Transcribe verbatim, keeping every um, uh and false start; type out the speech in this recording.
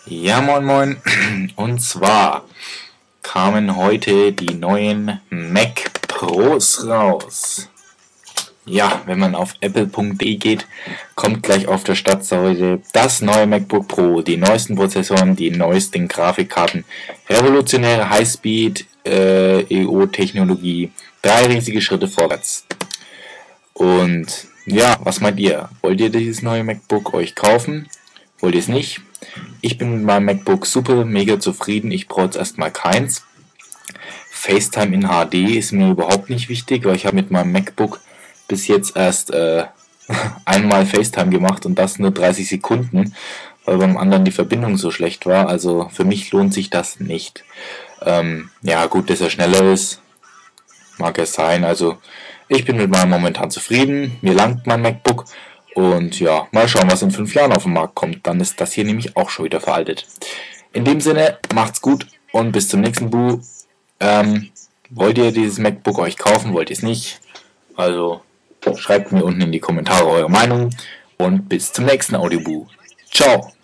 Ja, moin moin. Und zwar kamen heute die neuen Mac Pros raus. Ja, wenn man auf apple punkt de geht, kommt gleich auf der Startseite das neue MacBook Pro, die neuesten Prozessoren, die neuesten Grafikkarten, revolutionäre Highspeed äh, E O-Technologie, drei riesige Schritte vorwärts. Und ja, was meint ihr? Wollt ihr dieses neue MacBook euch kaufen? Wollt ihr es nicht? Ich bin mit meinem MacBook super mega zufrieden, ich brauche jetzt erstmal keins. FaceTime in H D ist mir überhaupt nicht wichtig, weil ich habe mit meinem MacBook bis jetzt erst äh, einmal FaceTime gemacht und das nur dreißig Sekunden, weil beim anderen die Verbindung so schlecht war. Also für mich lohnt sich das nicht. Ähm, ja gut, dass er schneller ist, mag es sein. Also ich bin mit meinem momentan zufrieden, mir langt mein MacBook. Und ja, mal schauen, was in fünf Jahren auf den Markt kommt. Dann ist das hier nämlich auch schon wieder veraltet. In dem Sinne, macht's gut und bis zum nächsten Bu. Ähm, wollt ihr dieses MacBook euch kaufen, wollt ihr es nicht? Also schreibt mir unten in die Kommentare eure Meinung und bis zum nächsten Audiobu. Ciao!